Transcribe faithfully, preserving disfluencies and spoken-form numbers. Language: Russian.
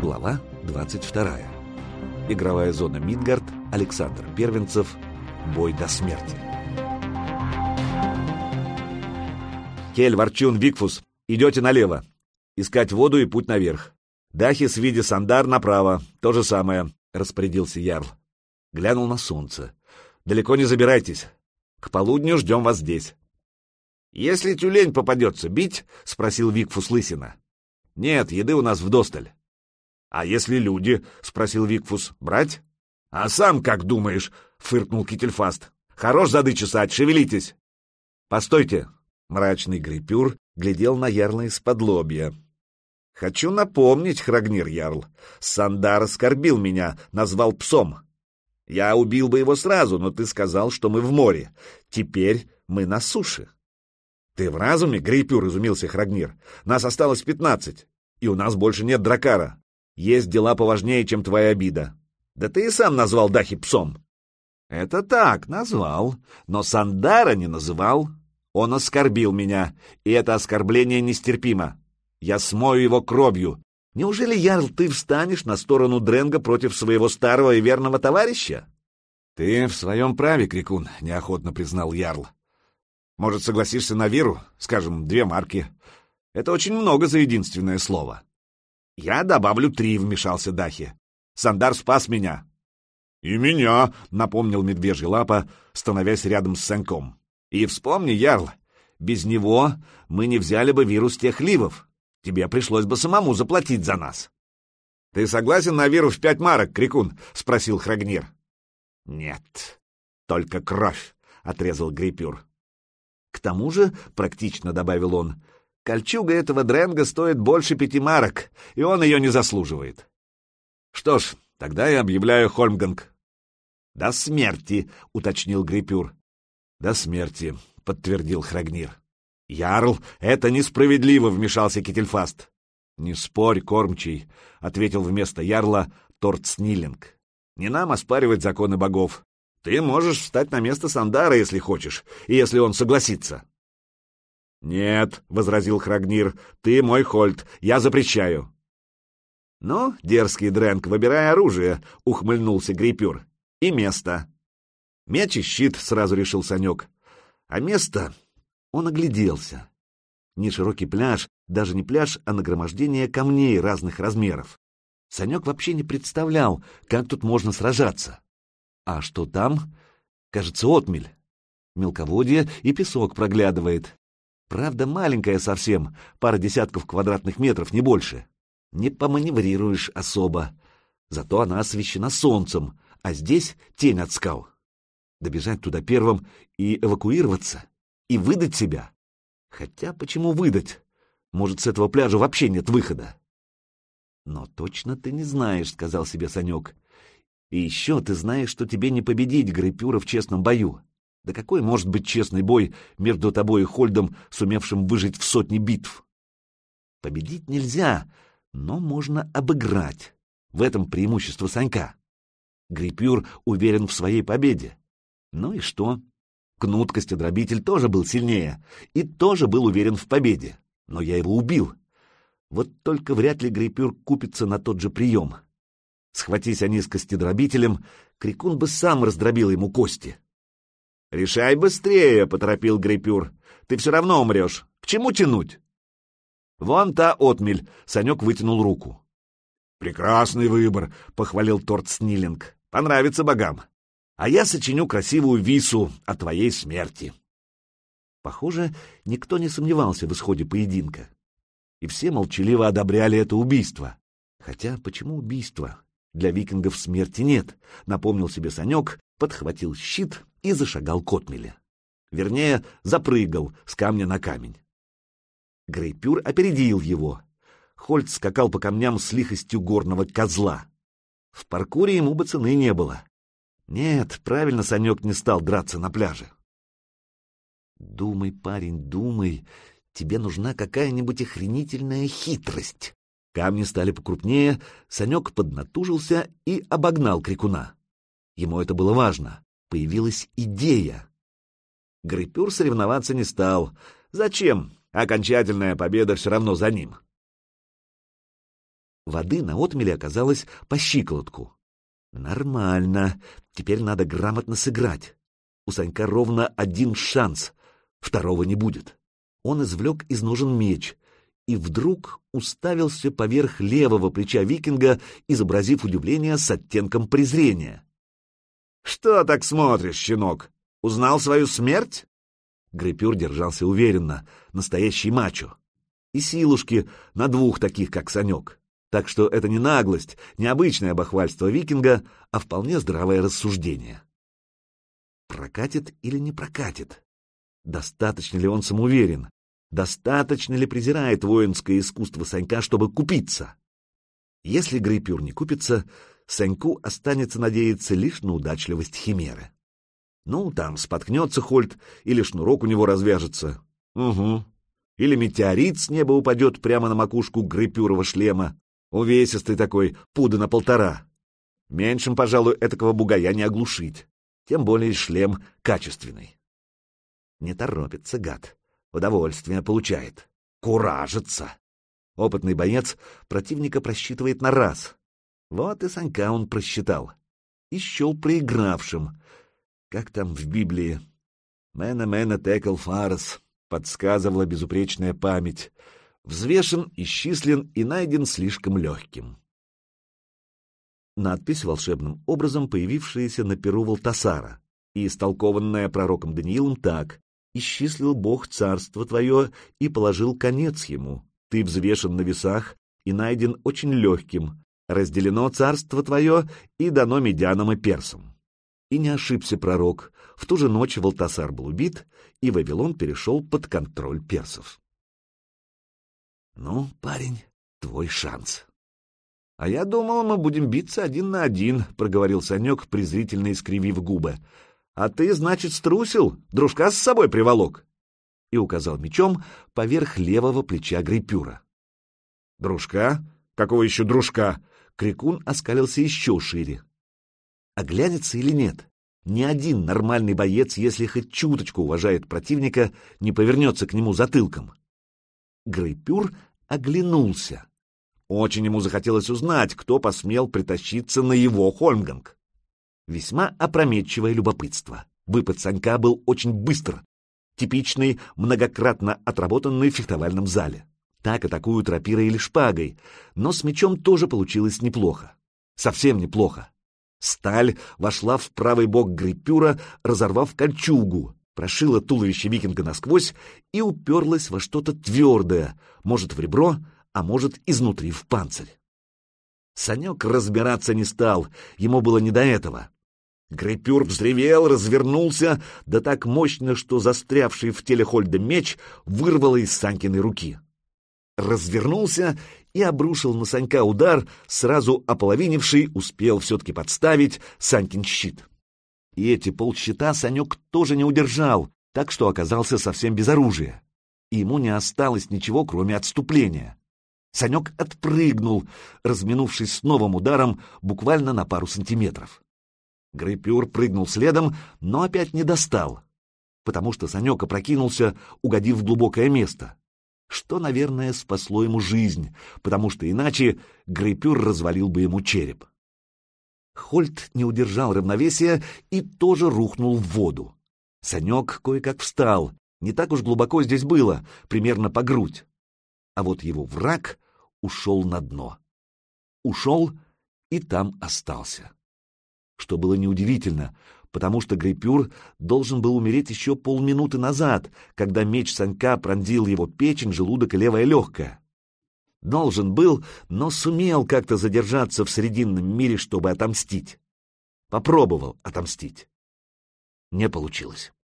Глава двадцать вторая. Игровая зона Мидгард, Александр Первенцев. Бой до смерти. Кель, Ворчун, Викфус, идете налево. Искать воду и путь наверх. Дахис, Види, Сандар направо. То же самое, распорядился Ярл. Глянул на солнце. Далеко не забирайтесь. К полудню ждем вас здесь. Если тюлень попадется, бить? Спросил Викфус Лысина. Нет, еды у нас вдосталь. А если люди? Спросил Викфус. Брать? А сам как думаешь? Фыркнул Кительфаст. Хорош зады чесать, шевелитесь. Постойте. Мрачный Грипюр глядел на Ярла из-под лобья. Хочу напомнить, Храгнир Ярл, Сандар оскорбил меня, назвал псом. Я убил бы его сразу, но ты сказал, что мы в море. Теперь мы на суше. Ты в разуме, Грипюр, изумился Храгнир. Нас осталось пятнадцать, и у нас больше нет дракара. Есть дела поважнее, чем твоя обида. Да ты и сам назвал Дахи псом. Это так, назвал, но Сандара не называл. Он оскорбил меня, и это оскорбление нестерпимо. Я смою его кровью. Неужели, Ярл, ты встанешь на сторону Дренга против своего старого и верного товарища? Ты в своем праве, Крикун, неохотно признал Ярл. Может, согласишься на веру, скажем, две марки. Это очень много за единственное слово. Я добавлю три, вмешался Дахи. Сандар спас меня. И меня, напомнил Медвежья Лапа, становясь рядом с Саньком. И вспомни, Ярл, без него мы не взяли бы вирус тех ливов. Тебе пришлось бы самому заплатить за нас. — Ты согласен на веру в пять марок, Крикун? — спросил Храгнир. — Нет, только кровь, — отрезал Грипюр. — К тому же, — практично добавил он, — кольчуга этого Дренга стоит больше пяти марок, и он ее не заслуживает. — Что ж, тогда я объявляю Хольмганг. — До смерти, — уточнил Грипюр. — До смерти, — подтвердил Храгнир. «Ярл, это несправедливо!» — вмешался Кительфаст. «Не спорь, кормчий!» — ответил вместо Ярла Тортснилинг. «Не нам оспаривать законы богов. Ты можешь встать на место Сандара, если хочешь, и если он согласится». «Нет», — возразил Храгнир, — «ты мой Хольд, я запрещаю». «Ну, дерзкий Дренг, выбирай оружие», — ухмыльнулся Грипюр. «И место». «Меч и щит», — сразу решил Санек. «А место...» Он огляделся. Неширокий пляж, даже не пляж, а нагромождение камней разных размеров. Санек вообще не представлял, как тут можно сражаться. А что там? Кажется, отмель. Мелководье и песок проглядывает. Правда, маленькая совсем, пара десятков квадратных метров, не больше. Не поманеврируешь особо. Зато она освещена солнцем, а здесь тень от скал. Добежать туда первым и эвакуироваться? И выдать себя? Хотя почему выдать? Может, с этого пляжа вообще нет выхода? Но точно ты не знаешь, — сказал себе Санек. И еще ты знаешь, что тебе не победить Грипюра в честном бою. Да какой может быть честный бой между тобой и Хольдом, сумевшим выжить в сотни битв? Победить нельзя, но можно обыграть. В этом преимущество Санька. Грипюр уверен в своей победе. Ну и что? Кнут Костедробитель тоже был сильнее и тоже был уверен в победе, но я его убил. Вот только вряд ли Грипюр купится на тот же прием. Схватись они с Костедробителем, Крикун бы сам раздробил ему кости. — Решай быстрее, — поторопил Грипюр. — Ты все равно умрешь. К чему тянуть? — Вон та отмель, — Санек вытянул руку. — Прекрасный выбор, — похвалил Тортснилинг. — Понравится богам. А я сочиню красивую вису о твоей смерти. Похоже, никто не сомневался в исходе поединка. И все молчаливо одобряли это убийство. Хотя почему убийство? Для викингов смерти нет, напомнил себе Санек, подхватил щит и зашагал к отмели. Вернее, запрыгал с камня на камень. Грейпюр опередил его. Хольд скакал по камням с лихостью горного козла. В паркуре ему бы цены не было. Нет, правильно Санек не стал драться на пляже. Думай, парень, думай, тебе нужна какая-нибудь охренительная хитрость. Камни стали покрупнее, Санек поднатужился и обогнал Крикуна. Ему это было важно, появилась идея. Грипюр соревноваться не стал. Зачем? Окончательная победа все равно за ним. Воды на отмеле оказалось по щиколотку. Нормально, теперь надо грамотно сыграть. У Санька ровно один шанс, второго не будет. Он извлек из ножен меч и вдруг уставился поверх левого плеча викинга, изобразив удивление с оттенком презрения. «Что так смотришь, щенок? Узнал свою смерть?» Грипюр держался уверенно, настоящий мачо. И силушки на двух таких, как Санек. Так что это не наглость, не обычное бахвальство викинга, а вполне здравое рассуждение. Прокатит или не прокатит? Достаточно ли он самоуверен? Достаточно ли презирает воинское искусство Санька, чтобы купиться? Если Грипюр не купится, Саньку останется надеяться лишь на удачливость химеры. Ну, там споткнется Хольд, или шнурок у него развяжется. Угу. Или метеорит с неба упадет прямо на макушку Грипюрова шлема. Увесистый такой, пуда на полтора. Меньшим, пожалуй, этакого бугая не оглушить. Тем более шлем качественный. Не торопится гад. Удовольствие получает. Куражится. Опытный боец противника просчитывает на раз. Вот и Санька он просчитал. И счел проигравшим. Как там в Библии? «Мэна мэна текл фарс», подсказывала безупречная память. Взвешен, исчислен и найден слишком легким. Надпись, волшебным образом появившаяся на перу Валтасара и истолкованная пророком Даниилом так: «Исчислил Бог царство твое и положил конец ему. Ты взвешен на весах и найден очень легким. Разделено царство твое и дано медянам и персам». И не ошибся пророк. В ту же ночь Валтасар был убит, и Вавилон перешел под контроль персов. «Ну, парень, твой шанс». «А я думал, мы будем биться один на один», — проговорил Санек, презрительно искривив губы. «А ты, значит, струсил? Дружка с собой приволок?» И указал мечом поверх левого плеча Грипюра. «Дружка? Какого еще дружка?» Крикун оскалился еще шире. Оглянется или нет? Ни один нормальный боец, если хоть чуточку уважает противника, не повернется к нему затылком. Грипюр оглянулся. Очень ему захотелось узнать, кто посмел притащиться на его Хольмганг. Весьма опрометчивое любопытство. Выпад Санька был очень быстр. Типичный, многократно отработанный в фехтовальном зале. Так атакуют рапирой или шпагой, но с мечом тоже получилось неплохо. Совсем неплохо. Сталь вошла в правый бок Грипюра, разорвав кольчугу, прошила туловище викинга насквозь и уперлась во что-то твердое, может, в ребро, а может, изнутри в панцирь. Санек разбираться не стал, ему было не до этого. Грипюр взревел, развернулся, да так мощно, что застрявший в теле Хольда меч вырвало из Санькиной руки. Развернулся и обрушил на Санька удар, сразу ополовинивший, успел все-таки подставить Санькин щит. И эти полщита Санек тоже не удержал, так что оказался совсем без оружия. И ему не осталось ничего, кроме отступления. Санек отпрыгнул, разминувшись с новым ударом буквально на пару сантиметров. Грипюр прыгнул следом, но опять не достал, потому что Санек опрокинулся, угодив в глубокое место, что, наверное, спасло ему жизнь, потому что иначе Грипюр развалил бы ему череп. Хольд не удержал равновесия и тоже рухнул в воду. Санек кое-как встал, не так уж глубоко здесь было, примерно по грудь. А вот его враг ушел на дно. Ушел и там остался. Что было неудивительно, потому что Грипюр должен был умереть еще полминуты назад, когда меч Санька пронзил его печень, желудок и левое легкое. Должен был, но сумел как-то задержаться в срединном мире, чтобы отомстить. Попробовал отомстить. Не получилось.